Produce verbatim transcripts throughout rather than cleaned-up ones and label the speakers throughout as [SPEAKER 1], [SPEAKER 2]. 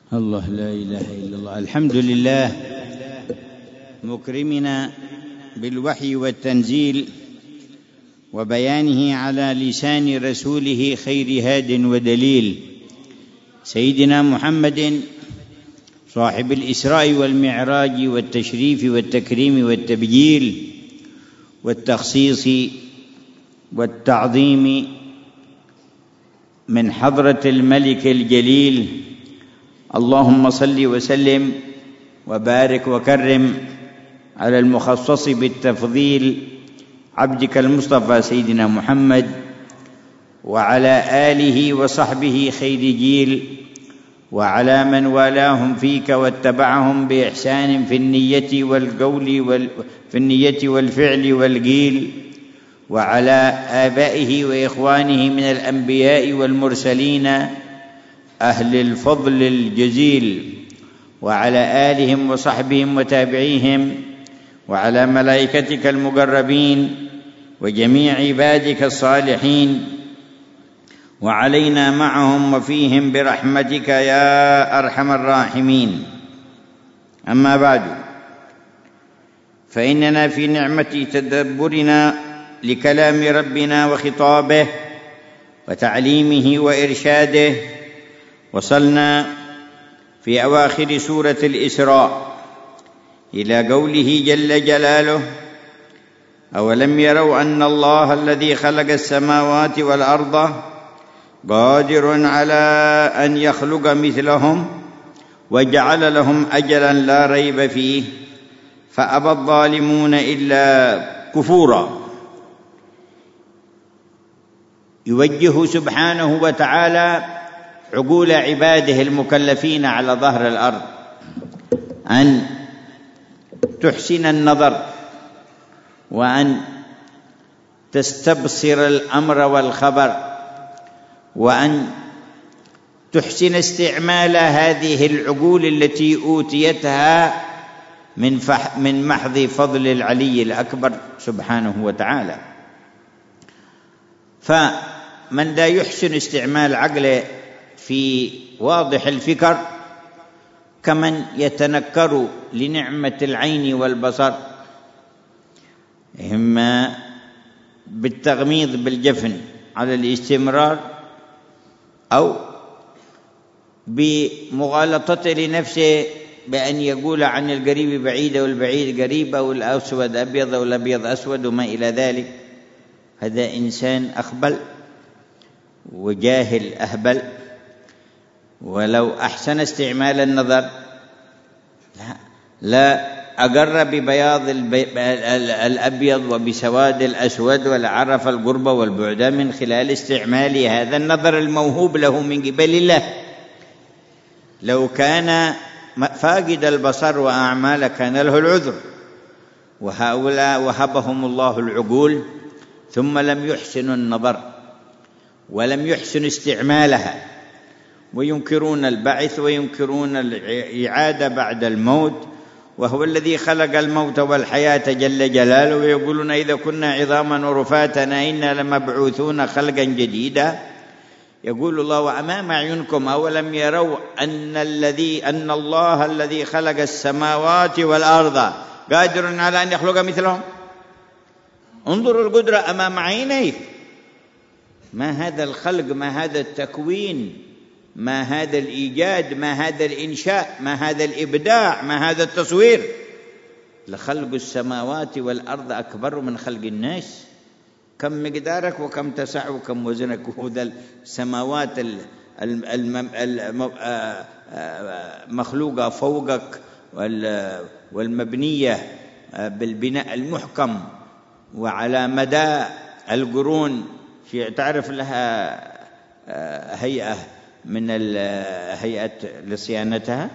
[SPEAKER 1] الله لا إله إلا الله. الحمد لله مكرمنا بالوحي والتنزيل وبيانه على لسان رسوله خير هاد ودليل، سيدنا محمد صاحب الإسراء والمعراج والتشريف والتكريم والتبجيل والتخصيص والتعظيم من حضرة الملك الجليل. اللهم صل وسلم وبارك وكرم على المخصص بالتفضيل عبدك المصطفى سيدنا محمد وعلى آله وصحبه خير جيل، وعلى من والاهم فيك واتبعهم بإحسان في النية والقول وال... في النية والفعل والقيل، وعلى آبائه وإخوانه من الأنبياء والمرسلين أهل الفضل الجزيل، وعلى آلهم وصحبهم وتابعيهم، وعلى ملائكتك المقربين وجميع عبادك الصالحين، وعلينا معهم وفيهم برحمتك يا أرحم الراحمين. أما بعد، فإننا في نعمة تدبرنا لكلام ربنا وخطابه وتعليمه وإرشاده وصلنا في أواخر سورة الإسراء إلى قوله جل جلاله: أولم يروا أن الله الذي خلق السماوات والأرض قادر على أن يخلق مثلهم وجعل لهم أجلا لا ريب فيه فأبى الظالمون إلا كفورا. يوجه سبحانه وتعالى عقول عباده المكلفين على ظهر الأرض أن تحسن النظر وأن تستبصر الأمر والخبر، وأن تحسن استعمال هذه العقول التي أوتيتها من من محض فضل العلي الأكبر سبحانه وتعالى. فمن لا يحسن استعمال عقله في واضح الفكر كمن يتنكر لنعمة العين والبصر، إما بالتغميض بالجفن على الاستمرار أو بمغالطته لنفسه بأن يقول عن القريب بعيد والبعيد قريب أو الأسود أبيض والأبيض أسود وما إلى ذلك. هذا إنسان أخبل وجاهل أهبل. ولو أحسن استعمال النظر لا, لا أقر ببياض الأبيض وبسواد الأسود ولعرف القرب والبعد من خلال استعمال هذا النظر الموهوب له من قبل الله. لو كان فاقد البصر وأعمال كان له العذر، وهؤلاء وهبهم الله العقول ثم لم يحسنوا النظر ولم يحسنوا استعمالها، وينكرون البعث وينكرون الإعادة بعد الموت، وهو الذي خلق الموت والحياة جل جلاله، ويقولون إذا كنا عظاما ورفاتنا إنا لمبعوثون خلقا جديدا. يقول الله: وأمام أعينكم أولم يروا أن الذي أن الله الذي خلق السماوات والأرض قادر على أن يخلق مثلهم. انظروا القدرة أمام عينيك. ما هذا الخلق، ما هذا التكوين، ما هذا الإيجاد، ما هذا الإنشاء، ما هذا الإبداع، ما هذا التصوير. لخلق السماوات والأرض أكبر من خلق الناس. كم مقدارك وكم تسع وكم وزنك. وذا السماوات المخلوقة فوقك والمبنية بالبناء المحكم وعلى مدى القرون، في تعرف لها هيئة من الهيئة لصيانتها،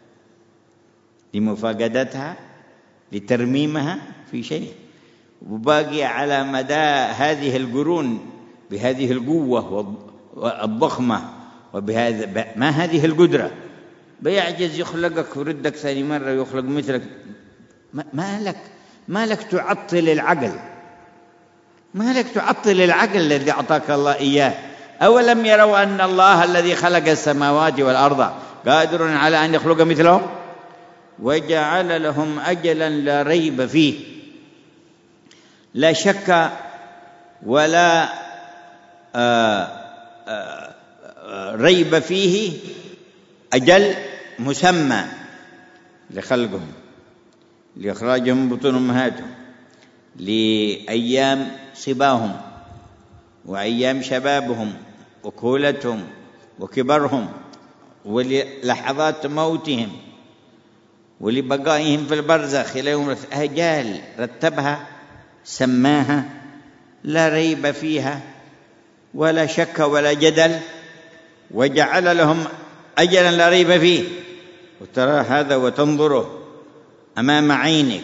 [SPEAKER 1] لمفاقدتها، لترميمها، في شيء، وباقي على مدى هذه القرون بهذه القوة الضخمة وبهذا. ما هذه القدرة؟ بيعجز يخلقك وردك ثاني مرة يخلق مثلك. ما لك ما لك تعطل العقل، ما لك تعطل العقل الذي أعطاك الله إياه. أولم يروا أن الله الذي خلق السماوات والأرض قادر على أن يخلق مثلهم وجعل لهم أجلا لا ريب فيه، لا شك ولا آآ آآ ريب فيه، أجل مسمى لخلقهم، لإخراجهم من بطون أمهاتهم، لأيام صباهم وأيام شبابهم وكهولتهم وكبرهم وللحظات موتهم ولبقائهم في البرزخ إلى يوم أجال رتبها سماها لا ريب فيها ولا شك ولا جدل، وجعل لهم أجلا لا ريب فيه. وترى هذا وتنظره أمام عينك،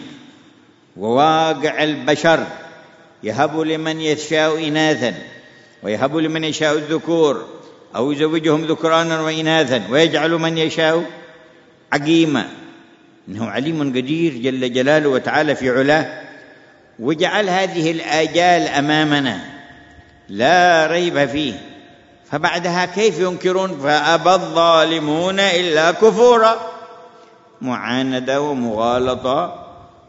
[SPEAKER 1] وواقع البشر يهب لمن يشاء إناثا ويهب لمن يشاء الذكور أو يزوجهم ذكرانا وإناثا ويجعل من يشاء عقيما، إنه عليم قدير جل جلاله وتعالى في علاه. وجعل هذه الآجال أمامنا لا ريب فيه، فبعدها كيف ينكرون؟ فأبى الظالمون إلا كفورا، معاندة ومغالطة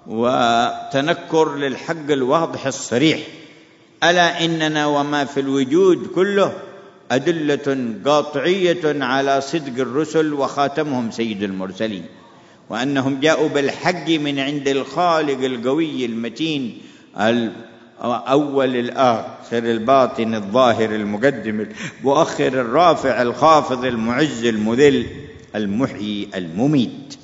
[SPEAKER 1] وتنكر للحق الواضح الصريح. ألا إننا وما في الوجود كله أدلة قاطعية على صدق الرسل وخاتمهم سيد المرسلين، وأنهم جاءوا بالحق من عند الخالق القوي المتين الأول الآخر الباطن الظاهر المقدم المؤخر الرافع الخافض المعز المذل المحيي المميت.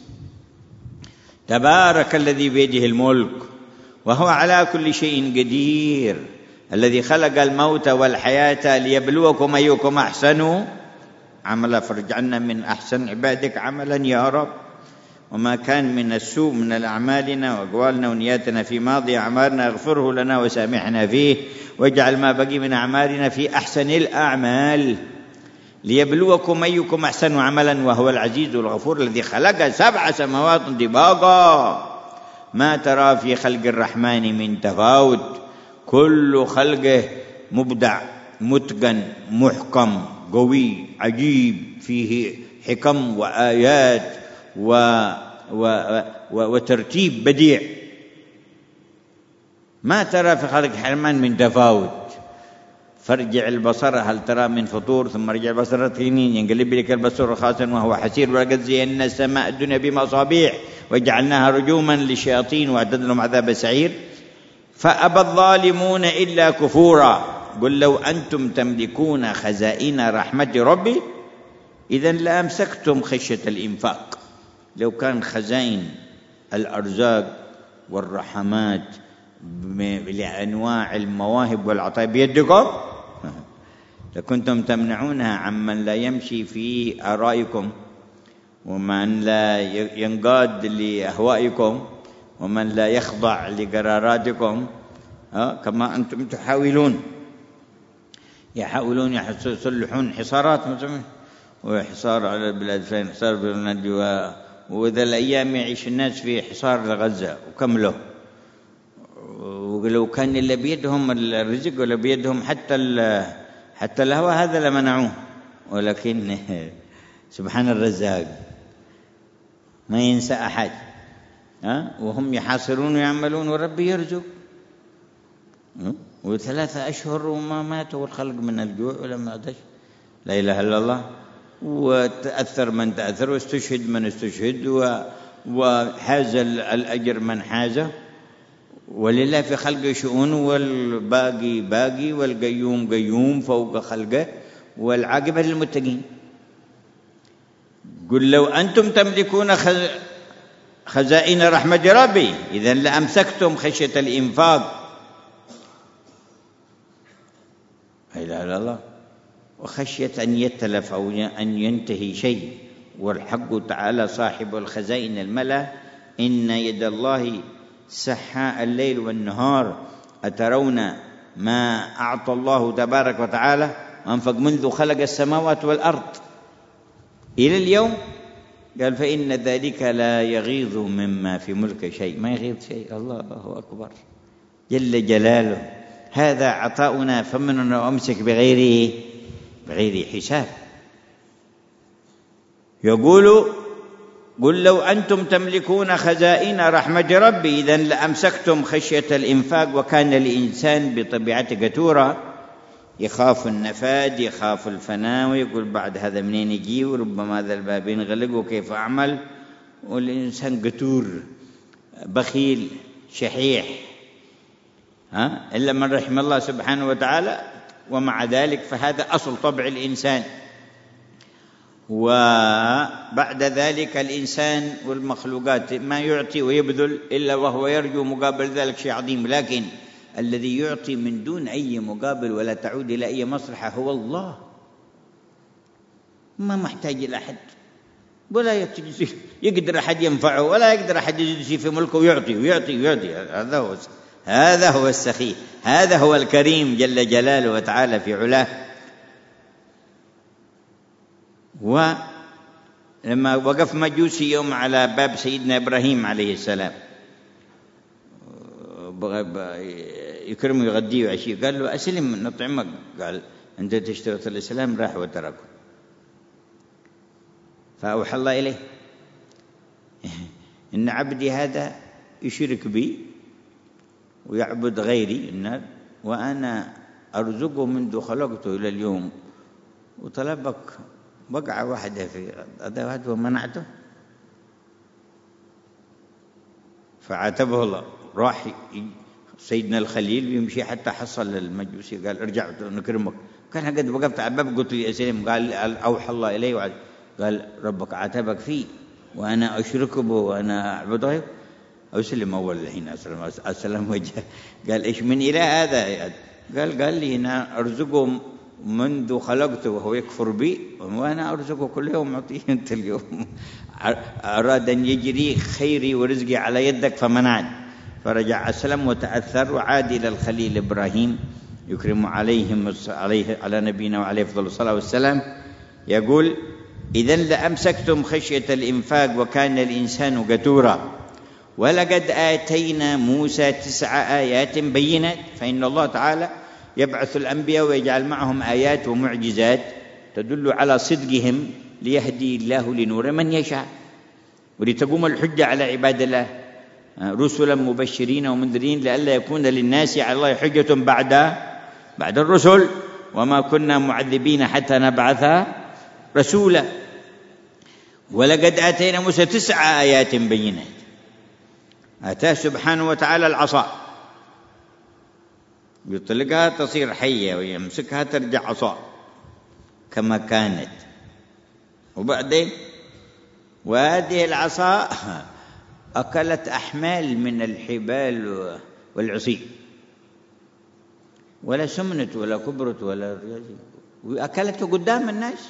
[SPEAKER 1] تبارك الذي بيده الملك وهو على كل شيء قدير، الذي خلق الموت والحياة ليبلوكم أيكم أحسن عملا، فارجعلنا من أحسن عبادك عملا يا رب، وما كان من السوء من الأعمالنا وأقوالنا ونياتنا في ماضي أعمالنا اغفره لنا وسامحنا فيه، واجعل ما بقي من أعمالنا في أحسن الأعمال، ليبلوكم أيكم أحسن عملا وهو العزيز الغفور، الذي خلق سبع سماوات طباقا ما ترى في خلق الرحمن من تفاوت، كل خلقه مبدع متقن محكم قوي عجيب، فيه حكم وآيات و و و وترتيب بديع، ما ترى في خلق الرحمن من تفاوت. فارجع البصر هل ترى من فطور، ثم ارجع البصر تينين ينقلب لك البصر خاسا وهو حسير، ولقد زينا السماء الدنيا بمصابيح وجعلناها رجوما للشياطين واعتدنا لهم عذاب السعير. فأبى الظالمون إلا كفورا. قل لو أنتم تملكون خزائن رحمة ربي إذن لأمسكتم خشية الإنفاق. لو كان خزائن الأرزاق والرحمات لأنواع المواهب والعطايا بيدكم لكنتم تمنعونها عمن لا يمشي في آرائكم، ومن لا ينقاد لأهوائكم، ومن لا يخضع لقراراتكم، كما أنتم تحاولون يحاولون يصلحون حصارات وحصار على البلاد فين حصار بالبلاد، وإذا الأيام يعيش الناس في حصار لغزة وكمله، ولو كان اللي بيدهم الرزق ولا بيدهم حتى حتى الهواء هذا لمنعوه، ولكن سبحان الرزاق ما ينسى أحد، ها وهم يحاصرون ويعملون وربي يرزق، وثلاثة أشهر وما ماتوا والخلق من الجوع ولما أدش. لا إله إلا الله. وتأثر من تأثر واستشهد من استشهد وحاز الأجر من حازه، ولله في خلقه شؤون، والباقي باقي، والقيوم قيوم فوق خلقه، والعاقبة للمتقين. قل لو أنتم تملكون خزائن رحمة ربي إذن لأمسكتم خشية الإنفاق. لا إله إلا الله. وخشية أن يتلف أو أن ينتهي شيء، والحق تعالى صاحب الخزائن الملا إن يد الله سحاء الليل والنهار، أترون ما أعطى الله تبارك وتعالى وأنفق منذ خلق السماوات والأرض إلى اليوم. قال فإن ذلك لا يغيظ مما في ملك شيء، ما يغيظ شيء، الله أكبر جل جلاله. هذا عطاؤنا فمن أمسك بغيره بغير حساب. يقول قل لو أنتم تملكون خزائن رحمة ربي إذن لأمسكتم خشية الإنفاق، وكان الإنسان بطبيعته قتورا، يخاف النفاد، يخاف الفناء، ويقول بعد هذا منين يجي، وربما هذا الباب ينغلق وكيف أعمل. والإنسان قتور بخيل شحيح، ها إلا من رحم الله سبحانه وتعالى. ومع ذلك فهذا أصل طبع الإنسان. وبعد ذلك الإنسان والمخلوقات ما يعطي ويبذل إلا وهو يرجو مقابل ذلك شيء عظيم، لكن الذي يعطي من دون أي مقابل ولا تعود إلى أي مصلحة هو الله، ما محتاج إلى أحد، ولا يقدر أحد ينفعه، ولا يقدر أحد يجلس في ملكه ويعطي ويعطي ويعطي. هذا هو هذا هو السخي، هذا هو الكريم جل جلاله وتعالى في علاه. ولما وقف مجوسي يوم على باب سيدنا إبراهيم عليه السلام يكرمه يغديه وعشيه، قال له أسلم نطعمك، قال أنت تشترط الإسلام، راح وتركه. فأوحى الله إليه إن عبدي هذا يشرك بي ويعبد غيري، وأنا أرزقه منذ خلقته إلى اليوم، وطلبك وقع واحدة في أدوات ومنعته. فعاتبه الله. راح سيدنا الخليل يمشي حتى حصل المجوسي، قال ارجع نكرمك. كان قد وقفت على الباب قلت لي أسلم، قال أوحى الله إليه وعد. قال ربك عاتبك فيه وأنا أشرك به وأنا أعبد غيره. أسلم أول الحين أسلم أسلم وجه. قال إيش من إله هذا؟ قال قال لي أنا أرزقه منذ خلقته وهو يكفر بي، وأنا أرزقه كل يوم أعطيه أنت اليوم. أراد أن يجري خيري ورزقي على يدك فمنعني. فرجع أسلم وتأثر وعاد إلى الخليل إبراهيم يكرم عليهم عليه على نبينا وعليه أفضل الصلاة والسلام. يقول إذن لأمسكتم خشية الإنفاق وكان الإنسان قتورا، ولقد آتينا موسى تسع آيات بينات. فإن الله تعالى يبعث الأنبياء ويجعل معهم آيات ومعجزات تدل على صدقهم ليهدي الله لنور من يشاء ولتقوم الحجة على عباد الله، رسلا مبشرين ومنذرين لئلا يكون للناس على الله حجة بعد بعد الرسل، وما كنا معذبين حتى نبعث رسولا. ولقد آتينا موسى تسع آيات بينات. آتاه سبحانه وتعالى العصا يطلقها تصير حية ويمسكها ترجع عصا كما كانت. وبعدين وهذه العصا أكلت أحمال من الحبال والعصي، ولا سمنت ولا كبرت ولا وأكلته قدام الناس.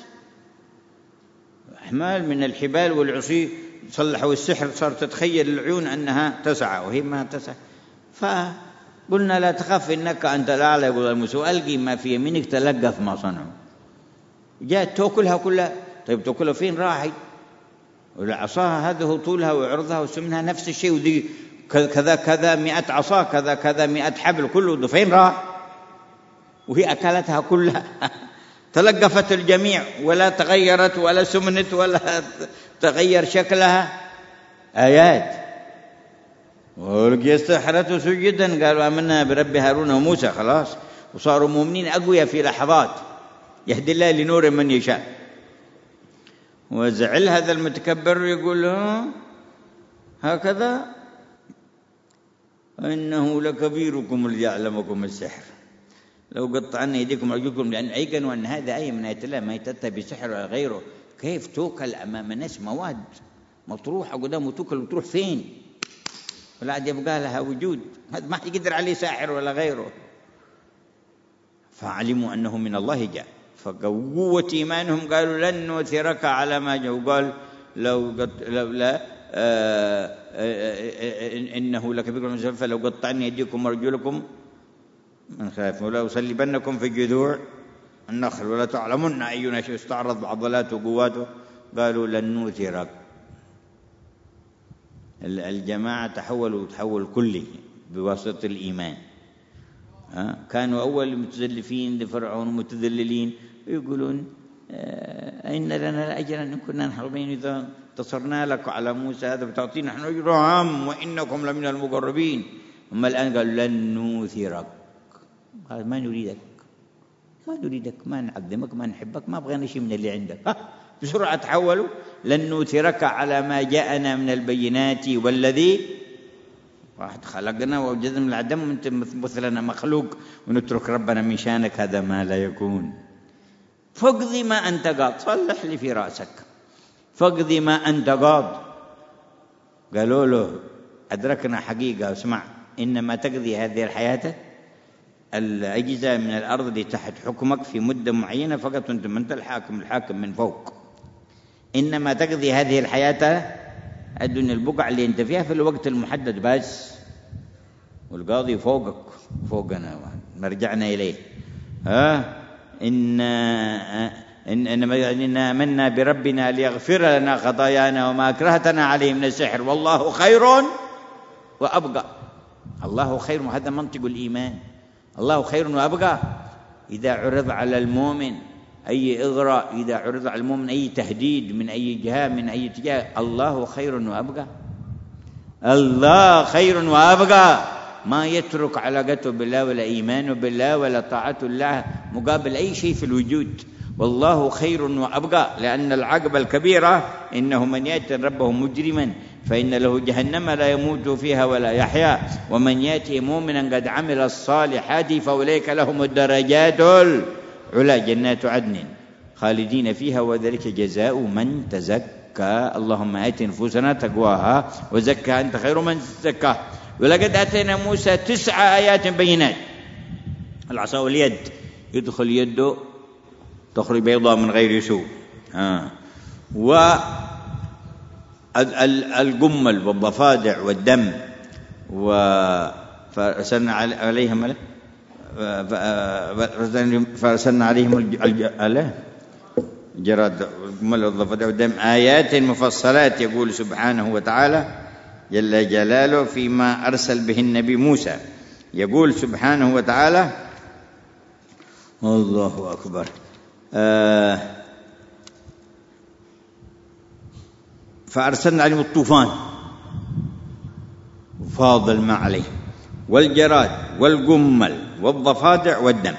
[SPEAKER 1] أحمال من الحبال والعصي صلحوا السحر، صارت تتخيل العيون أنها تسعى وهي ما تسعى. فقلنا لا تخف إنك أنت الأعلى. يقول موسى ألقي ما في يمينك تلقف ما صنعوا. جاءت تأكلها كلها. طيب تأكلها فين راحت؟ والعصا هذه طولها وعرضها وسمنها نفس الشيء، وذي كذا كذا مئة عصا كذا كذا مئة حبل كله فين راح؟ وهي أكلتها كلها. تلقفت الجميع ولا تغيرت ولا سمنت ولا تغير شكلها. آيات. ولقي السحرة سجدا قالوا آمنا برب هارون وموسى، خلاص وصاروا مؤمنين أقوياء في لحظات. يهدي الله لنور من يشاء. وزعل هذا المتكبر يقول هكذا إنه لكبيركم اللي يعلمكم السحر لو قطعنا يديكم وأرجلكم، لأن أيقنوا أن هذا آية من آيات الله ما يتأتى بسحر ولا غيره. كيف توكل أمام الناس مواد مطروحة قدامه توكل وتروح فين؟ ولا عاد يبقى لها وجود. هذا ما يقدر عليه ساحر ولا غيره. فعلموا أنه من الله جاء، فقوة إيمانهم قالوا لن نؤثرك على ما جاء. وقال لو, لو لا آه آه إنه لكبيركم الذي فلو قطعني يديكم وأرجلكم من خلاف ولا أصلبنكم في جذوع النخل ولا تعلمن أينا شيء استعرض عضلاته وقواته. قالوا لن نؤثرك. الجماعة تحولوا تحول كلي بواسطة الإيمان. كانوا أول متزلفين لفرعون ومتذللين يقولون أين لنا الأجر أن كنا نحرمين إذا انتصرنا لك على موسى هذا بتعطينا نحن أجر عام وإنكم لمن المقربين. أما الآن قال لن نوثرك، قال ما نريدك ما نريدك ما نعظمك ما نحبك ما بغينا شيء من اللي عندك. ها بسرعة تحولوا لن نوثرك على ما جاءنا من البينات والذي واحد خلقنا ووجدنا من العدم وانت مثلنا مخلوق ونترك ربنا من شانك، هذا ما لا يكون. فاقضي ما أنت قاض، صلح لي في رأسك، فاقضي ما أنت قاض. قالوا له أدركنا حقيقة، اسمع إنما تقضي هذه الحياة الأجزاء من الأرض اللي تحت حكمك في مدة معينة فقط، وأنت من أنت الحاكم، الحاكم من فوق. إنما تقضي هذه الحياة الدنيا البقعة اللي أنت فيها في الوقت المحدد بس، والقاضي فوقك فوقنا مرجعنا إليه. ها إن إن إننا آمنا بربنا ليغفر لنا خطايانا وما أكرهتنا عليه من السحر والله خير وأبقى. الله خير، وهذا منطق الإيمان، الله خير وأبقى. إذا عرض على المؤمن أي إغراء، إذا عرض على المؤمن أي تهديد من أي جهة من أي اتجاه، الله خير وأبقى، الله خير وأبقى. ما يترك علاقته بالله ولا إيمانه بالله ولا طاعته الله مقابل أي شيء في الوجود. والله خير وأبقى، لأن العقبة الكبيرة إنه من يأتي ربه مجرما فإن له جهنم لا يموت فيها ولا يحيا، ومن يأتي مؤمنا قد عمل الصالحات فأولئك لهم الدرجات العلى جنات عدن خالدين فيها وذلك جزاء من تزكى. اللهم آت نفوسنا تقواها وزكها أنت خير من زكاها. ولقد آتينا موسى تسع آيات بينات، العصا واليد، يدخل يده تخرج بيضاء من غير سوء، آه. والجمل والضفادع والدم، فأرسلنا عليهم فأرسلنا عليهم الجراد والجمل والضفادع والدم آيات مفصلات، يقول سبحانه وتعالى جل جلاله فيما أرسل به النبي موسى. يقول سبحانه وتعالى الله أكبر آه فأرسلنا عليهم الطوفان فاض الماء عليهم والجراد والجمل والضفادع والدم.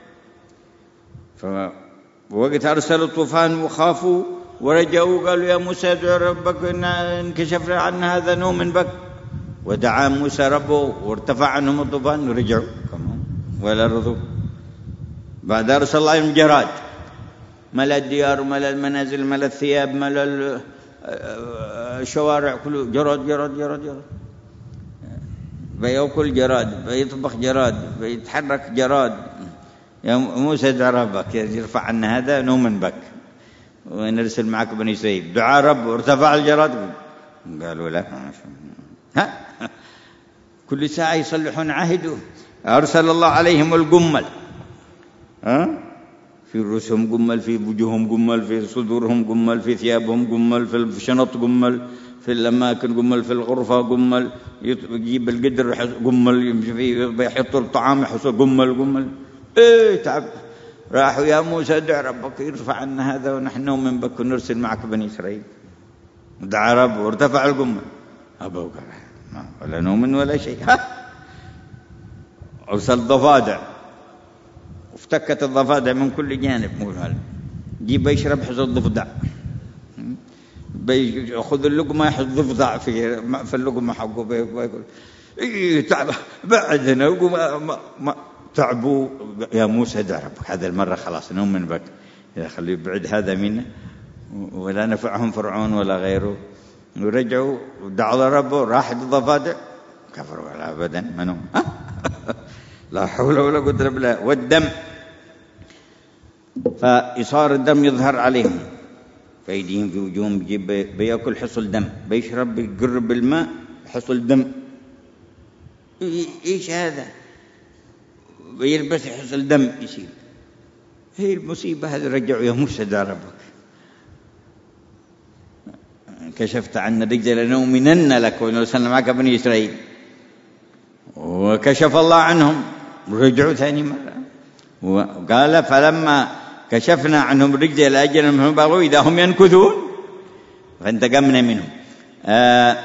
[SPEAKER 1] فوقت أرسلوا الطوفان وخافوا ورجعوا قالوا يا موسى ادع ربك إنا انكشفنا عنا هذا نؤمن بك، ودعا موسى ربه وارتفع عنهم الطوفان ورجعوا كمان ولا رضوا. بعد أرسل الله عليهم جراد، ملا الديار ملا المنازل ملا الثياب ملا الشوارع كله جراد جراد جراد جراد، بيأكل جراد بيطبخ جراد بيتحرك جراد. يا موسى ادع ربك يرفع عنا هذا نؤمن بك ونرسل معك بني إسرائيل. دعا رب وارتفع الجراد، قالوا لا ها كل ساعة يصلحون عهده. أرسل الله عليهم الجمل، ها في رؤوسهم جمل، في وجوههم جمل، في صدورهم جمل، في ثيابهم جمل، في الشنط جمل، في الأماكن جمل، في الغرفة جمل، يجيب القدر جمل، يحط الطعام يحط جمل جمل. إيه تعب. راحوا يا موسى ادع ربك يرفع عنا هذا ونحن نؤمن بك ونرسل معك بني إسرائيل. دعا رب وارتفع الجمل، أبوك ولا نؤمن ولا شيء. ها أرسل ضفادع وافتكت الضفادع من كل جانب، جيب بيشرب حصل ضفدع، بيأخذ اللقمة يحط ضفدع في في اللقمة حقه بيقول إيه تعب بعدنا وما ما تعبوا. يا موسى ادع ربك هذا المرة خلاص نؤمن بك، يا خليه يبعد هذا منا ولا نفعهم فرعون ولا غيره. ورجعوا ودعوا ربه راحت الضفادع كفروا ولا أبدا منهم لا حول ولا قوة إلا بالله. والدم، فإصار الدم يظهر عليهم في أيديهم في وجوههم، بيجيب بيأكل حصل دم، بيشرب بيقرب الماء حصل دم. إيش هذا؟ بيلبس حصل دم يصير. هي المصيبة هذه. رجعوا يا موسى ادع ربك كشفت عنا الرجز لنؤمنن لك ونرسلنا معك بني إسرائيل. وكشف الله عنهم، رجعوا ثاني مرة وقال فلما كشفنا عنهم الرجز إلى أجل منهم بغوا إذا هم ينكثون فانتقمنا منهم. آه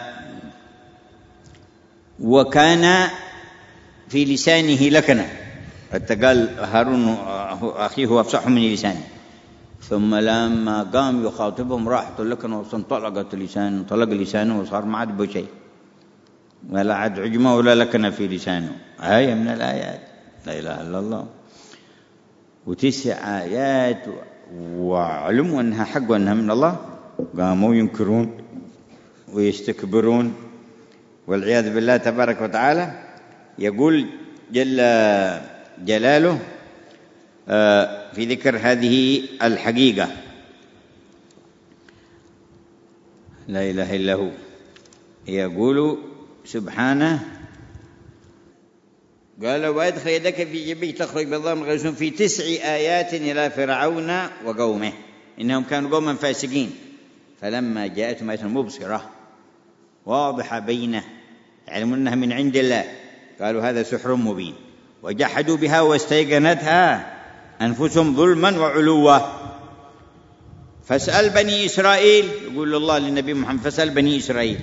[SPEAKER 1] وكان في لسانه لكنة، حتى قال هارون أخيه هو أفصح من لسانه، ثم لما قام يخاطبهم راحت اللكنة وانطلقت لسانه، انطلق لسانه وصار ما عاد بشيء، ولا عاد عجمة ولا لكنة في لسانه. آية من الآيات، لا إله إلا الله. وتسع آيات وعلموا أنها حق وأنها من الله، قاموا ينكرون ويستكبرون والعياذ بالله تبارك وتعالى. يقول جل جلاله في ذكر هذه الحقيقة، لا إله إلا هو، يقول سبحانه قال وأدخل يدك في جيبك تخرج بيضاء من غير سوء في تسع آيات إلى فرعون وقومه إنهم كانوا قوما فاسقين فلما جاءتهم آية مبصرة واضحة بينه يعلمون أنها من عند الله قالوا هذا سحر مبين وجحدوا بها واستيقنتها أنفسهم ظلما وعلوا. فاسأل بني إسرائيل، يقول الله للنبي محمد فاسأل بني إسرائيل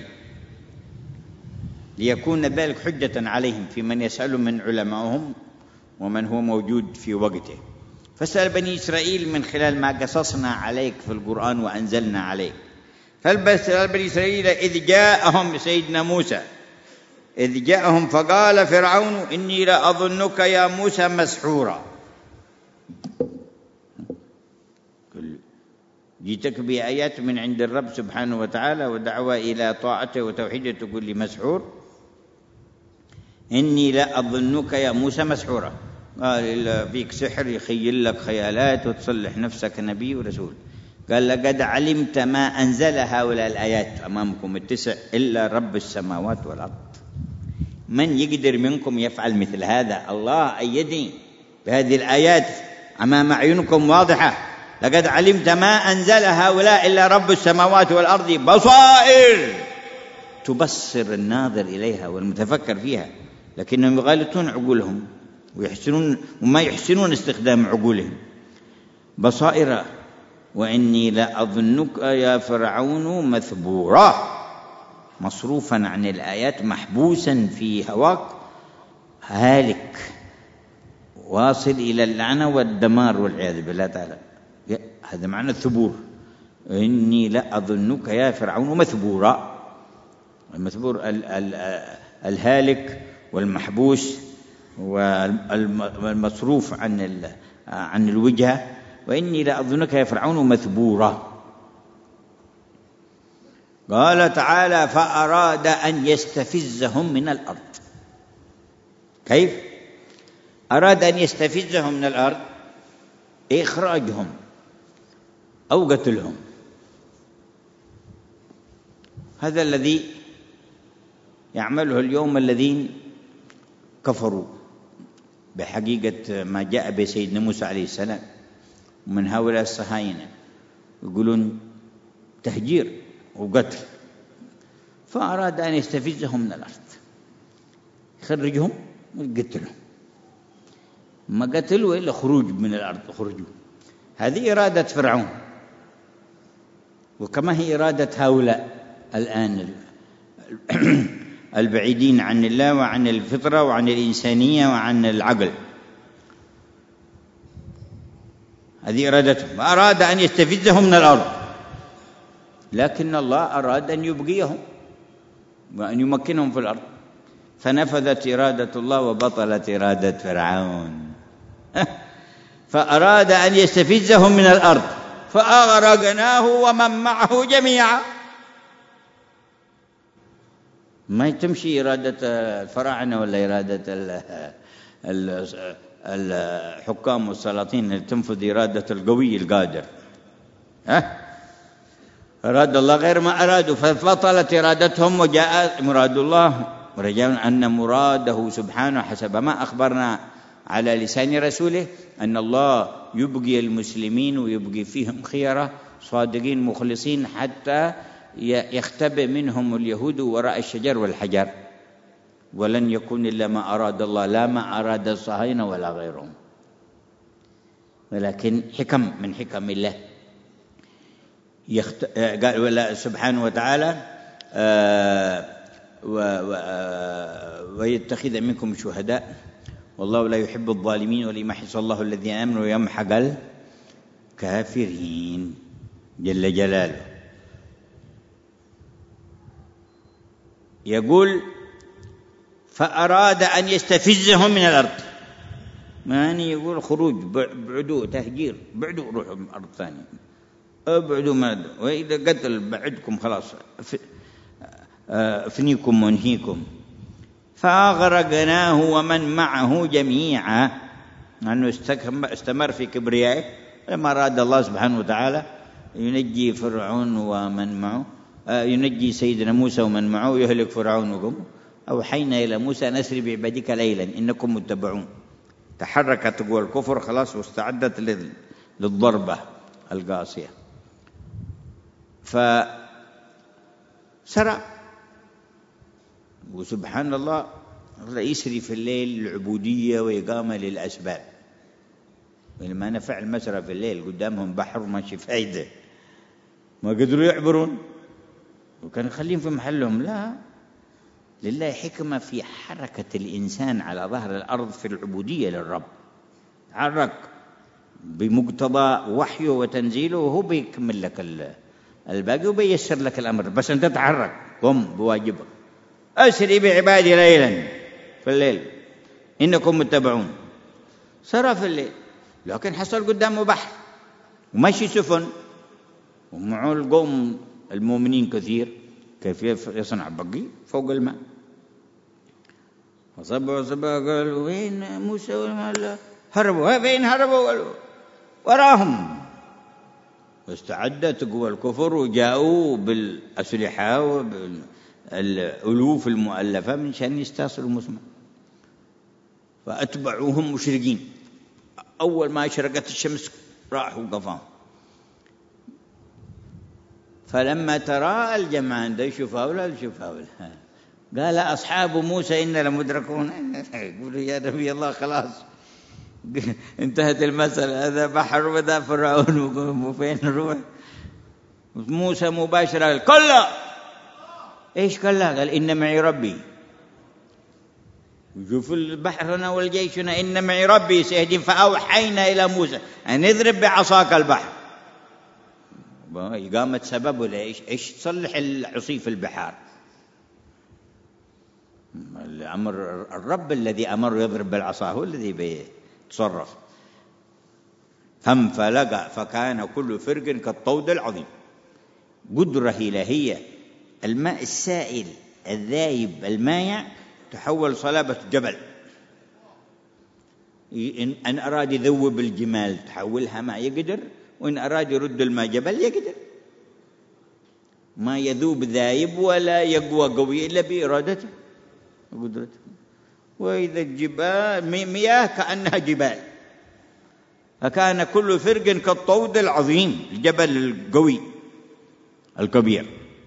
[SPEAKER 1] ليكون ذلك حجة عليهم في من يسأل من علمائهم ومن هو موجود في وقته. فاسأل بني إسرائيل من خلال ما قصصنا عليك في القرآن وأنزلنا عليك. فاسأل بني إسرائيل إذ جاءهم سيدنا موسى إذ جاءهم فقال فرعون إني لأظنك يا موسى مسحورا. جيتك بآيات من عند الرب سبحانه وتعالى ودعوة إلى طاعته وتوحيده تقول لي مسحور؟ إني لأظنك يا موسى مسحورا. قال فيك سحر يخيل لك خيالات وتصلح نفسك نبي ورسول. قال لقد علمت ما أنزل هؤلاء الآيات أمامكم التسع إلا رب السماوات والأرض. من يقدر منكم يفعل مثل هذا؟ الله أيدني بهذه الآيات أمام أعينكم واضحة. لقد علمت ما أنزل هؤلاء إلا رب السماوات والأرض بصائر تبصر الناظر إليها والمتفكر فيها، لكنهم يغالطون عقولهم ويحسنون وما يحسنون استخدام عقولهم. بصائر وإني لأظنك يا فرعون مثبورا، مصروفا عن الآيات محبوسا في هواك هالك واصل إلى اللعنة والدمار والعياذ بالله تعالى. هذا معنى الثبور. إني لأظنك يا فرعون مثبورا. المثبور الهالك والمحبوس والمصروف عن عن الوجهة. وإني لأظنك يا فرعون مثبورا. قال تعالى فأراد أن يستفزهم من الأرض. كيف؟ أراد أن يستفزهم من الأرض، إخراجهم أو قتلهم. هذا الذي يعمله اليوم الذين كفروا بحقيقة ما جاء بسيدنا موسى عليه السلام ومن هؤلاء الصهاينة، يقولون تهجير وقتل. فأراد أن يستفزهم من الأرض، يخرجهم ويقتلهم. ما قتلوا إلا خروج من الأرض، خرجوا. هذه إرادة فرعون، وكما هي إرادة هؤلاء الآن البعيدين عن الله وعن الفطرة وعن الإنسانية وعن العقل. هذه إرادتهم. أراد أن يستفزهم من الأرض، لكن الله أراد أن يبقيهم وأن يمكنهم في الأرض، فنفذت إرادة الله وبطلت إرادة فرعون. فأراد أن يستفزهم من الأرض فأغرقناه ومن معه جميعا. ما تمشي إرادة الفراعنة ولا إرادة الحكام والسلاطين اللي تنفذ إرادة القوي القادر. ها؟ أراد الله غير ما أرادوا فبطلت إرادتهم وجاء مراد الله، ورجعنا أن مراده سبحانه حسب ما أخبرنا على لسان رسوله أن الله يبقي المسلمين ويبقي فيهم خيرة صادقين مخلصين حتى يختبئ منهم اليهود وراء الشجر والحجر، ولن يكون إلا ما أراد الله لا ما أراد الصهاينة ولا غيرهم. ولكن حكم من حكم الله. يخت... قال ولا سبحانه وتعالى آه و... و... ويتخذ منكم شهداء والله لا يحب الظالمين وليمحص الله الذين آمنوا ويمحق الكافرين جل جلاله. يقول فأراد أن يستفزهم من الأرض، ماني يقول خروج بعدوا تهجير، بعدوا روحوا من أرض ثانية، ابعدوا ما وإذا قتل بعدكم خلاص أفنيكم وانهيكم. فأغرقناه ومن معه جميعا، لأنه استمر في كبريائه. لما أراد الله سبحانه وتعالى ينجي فرعون ومن معه، ينجي سيدنا موسى ومن معه ويهلك فرعون وقومه، أوحينا إلى موسى نسري بعبادك ليلا إنكم متبعون. تحركت قوى الكفر خلاص واستعدت للضربة القاسية. فسرع، وسبحان الله يسري في الليل العبودية وإقامة للأسباب. ولما نفع المسرى في الليل قدامهم بحر وماشي فايدة، ما قدروا يعبرون وكانوا يخليهم في محلهم. لا، لله حكمة في حركة الإنسان على ظهر الأرض في العبودية للرب. حرك بمقتضى وحيه وتنزيله وهو بيكمل لك الباقي وبيسر لك الأمر، بس أنت تتحرك، قم بواجبك. أسري بعبادي ليلا في الليل إنكم متبعون. سرى في الليل لكن حصل قدامه بحر وماشي سفن ومعه القوم المؤمنين كثير، كيف يصنع بقي فوق الماء. فصبوا صبا قالوا وين موسى والمال؟ هربوا. فين هربوا؟ قالوا وراهم. واستعدت قوى الكفر وجاءوا بالأسلحة وبالألوف المؤلفة من شأن يستاصلوا مسلم، فأتبعوهم مشرقين. أول ما أشرقت الشمس راحوا قفاهم. فلما تراءى الجمعان ده يشوفها ولا يشوفها ولا قال أصحاب موسى إن لمدركون. يقولوا يا نبي الله خلاص انتهت المسألة، هذا بحر وذا فرعون وفين نروح؟ موسى مباشرة قال كلا. إيش كلا؟ قال إن معي ربي. شوف البحرنا والجيشنا إن معي ربي سيهدين. فأوحينا إلى موسى أن اضرب بعصاك البحر. إقامة سبب ولا إيش؟ إيش تصلح العصي في البحار؟ الأمر الرب الذي أمر يضرب بالعصا هو الذي بيتصرف. فانفلق فكان كل فرق كالطود العظيم. قدرة إلهية. الماء السائل الذايب المايع تحول صلابة جبل. إن أراد يذوب الجمال تحولها ماء يقدر، وإن أراد يرد الماء جبل يقدر. ما يذوب ذايب ولا يقوى قوي إلا بإرادته وقدرته. وإذا الجبال مياه كأنها جبال، فكان كل فرق كالطود العظيم، الجبل القوي الكبير.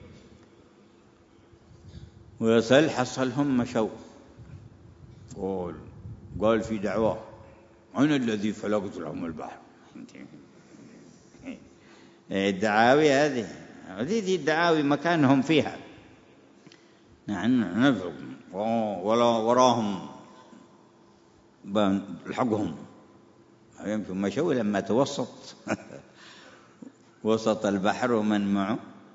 [SPEAKER 1] ويصل حصلهم مشوا. قال قال في دعوة أنا الذي فلقت لهم البحر. الدعاوي هذه هذه الدعاوي مكانهم فيها. نحن نفهم ولا وراهم الحقهم. يمكن مشوا لما توسط وسط البحر ومن معه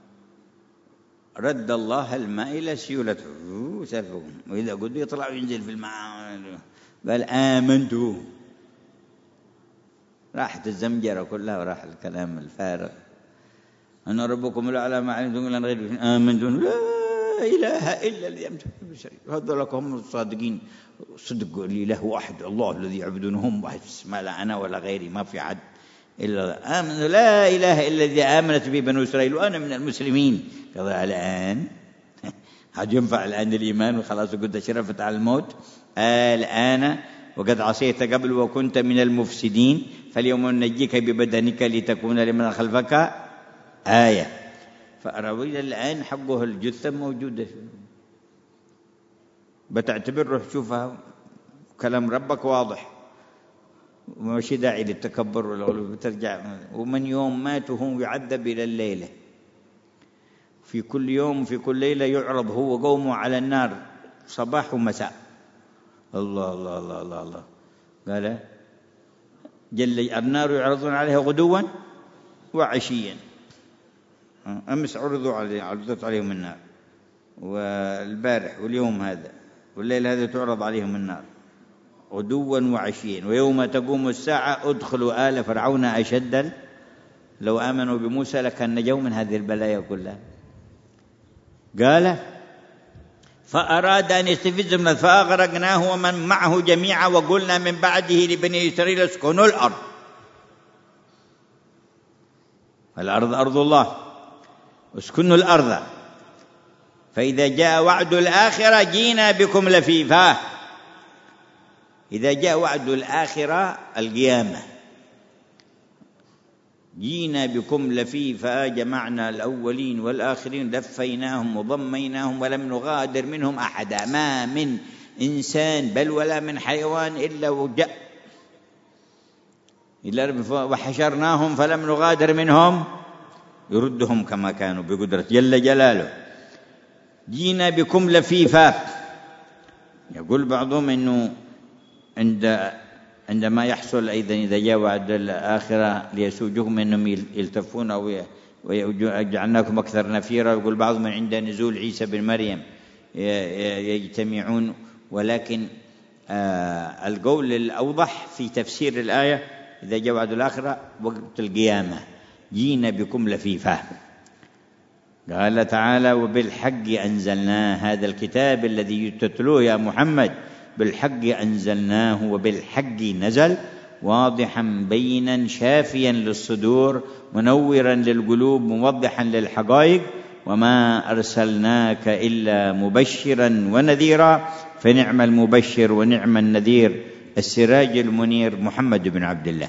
[SPEAKER 1] رد الله الماء إلى سيولته سلفهم. وإذا قد يطلع وينزل في الماء قال آمنتوا. راحت الزمجرة كلها وراح الكلام الفارغ. أنا ربكم الأعلى ما علمتم إلا غير آمنتم لا إله إلا الذي أمسك بشري. هذا لكم الصادقين صدق الإله واحد الله الذي يعبدونهم واحد، ما لا أنا ولا غيري ما في عد إلا آمن لا إله إلا الذي آمنت به بنو إسرائيل وأنا من المسلمين. قال الآن هل ينفع الآن الإيمان وخلاص قد شرفت على الموت؟ الآن وقد عصيت قبل وكنت من المفسدين فاليوم ننجيك ببدنك لتكون لمن خلفك آية. فأروي الآن حقه الجثة موجودة بتعتبر روح شوفها كلام ربك واضح. ومش داعي للتكبر والغلو، بترجع. ومن يوم مات وهو يعذب إلى الليلة، في كل يوم في كل ليلة يعرض هو وقومه على النار صباح ومساء. الله الله الله الله الله. قال جل النار يعرضون عليها غدوا وعشيا. أمس عرضوا عليه عرضت عليهم النار، والبارح واليوم هذا والليل هذا تعرض عليهم النار غدوا وعشيا. ويوم تقوم الساعة ادخلوا آل فرعون أشد، لو آمنوا بموسى لكان نجوا من هذه البلايا كلها. قال فأراد أن يستفزهم فأغرقناه ومن معه جميعا وقلنا من بعده لبني إسرائيل اسكنوا الأرض. الأرض أرض الله، اسكنوا الأرض، فإذا جاء وعد الآخرة جينا بكم لفيفا. إذا جاء وعد الآخرة القيامة جينا بكم لفيفا، جمعنا الأولين والآخرين لفيناهم وضميناهم ولم نغادر منهم أحدا، ما من إنسان بل ولا من حيوان إلا وجاء إلا وحشرناهم فلم نغادر منهم، يردهم كما كانوا بقدرة جل جلاله. جينا بكم لفيفا. يقول بعضهم إنه عند عندما يحصل أيضا إذا جاء وعد الآخرة ليسوجهم أنهم يلتفون أو وجعلناكم أكثر نفيرا. يقول بعضهم عند نزول عيسى بن مريم يجتمعون، ولكن آه القول الأوضح في تفسير الآية إذا جاء وعد الآخرة وقت القيامة جينا بكم لفيفا. قال تعالى وبالحق أنزلناه، هذا الكتاب الذي تتلوه يا محمد بالحق أنزلناه وبالحق نزل، واضحا بينا شافيا للصدور منورا للقلوب موضحا للحقائق، وما أرسلناك إلا مبشرا ونذيرا، فنعم المبشر ونعم النذير السراج المنير محمد بن عبد الله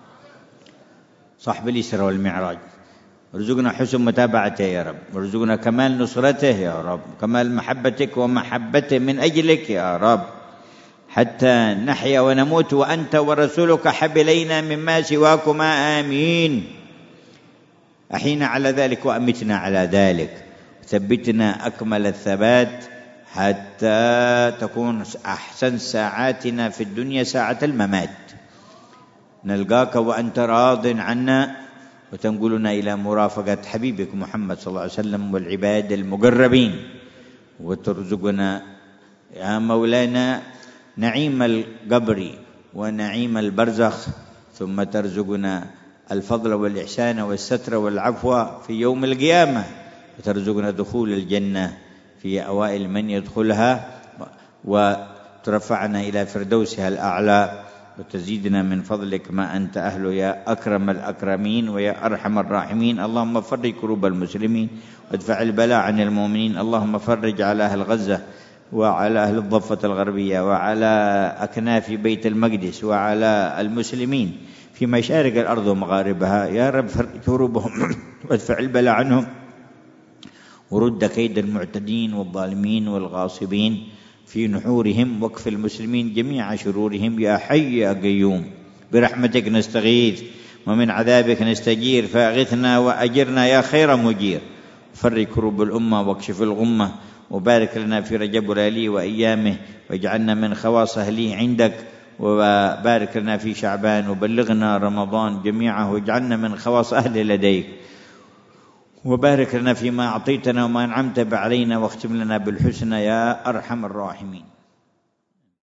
[SPEAKER 1] صاحب الإسراء والمعراج. ارزقنا حسن متابعته يا رب، وارزقنا كمال نصرته يا رب، كمال محبتك ومحبته من أجلك يا رب، حتى نحيا ونموت وأنت ورسولك حب إلينا مما سواكما آمين. أحينا على ذلك وأمتنا على ذلك، ثبتنا أكمل الثبات حتى تكون أحسن ساعاتنا في الدنيا ساعة الممات، نلقاك وأنت راض عنا وتنقلنا إلى مرافقة حبيبك محمد صلى الله عليه وسلم والعباد المقربين، وترزقنا يا مولانا نعيم القبر ونعيم البرزخ، ثم ترزقنا الفضل والإحسان والستر والعفو في يوم القيامة، وترزقنا دخول الجنة في أوائل من يدخلها، وترفعنا إلى فردوسها الأعلى، وتزيدنا من فضلك ما أنت أهله يا أكرم الأكرمين ويا أرحم الراحمين. اللهم فرج كروب المسلمين وادفع البلاء عن المؤمنين. اللهم فرج على أهل غزة وعلى أهل الضفة الغربية وعلى أكناف بيت المقدس وعلى المسلمين في مشارق الأرض ومغاربها يا رب، فرج كروبهم وادفع البلاء عنهم، ورد كيد المعتدين والظالمين والغاصبين في نحورهم، واكف المسلمين جميع شرورهم يا حي يا قيوم. برحمتك نستغيث ومن عذابك نستجير، فاغثنا وأجرنا يا خير مجير. فرج كروب الأمة واكشف الغمة، وبارك لنا في رجب ولياليه وأيامه، واجعلنا من خواص أهليه عندك، وبارك لنا في شعبان، وبلغنا رمضان جميعه، واجعلنا من خواص أهل لديك، وبارك لنا فيما أعطيتنا وما أنعمت علينا، واختم لنا بالحسنى يا أرحم الراحمين.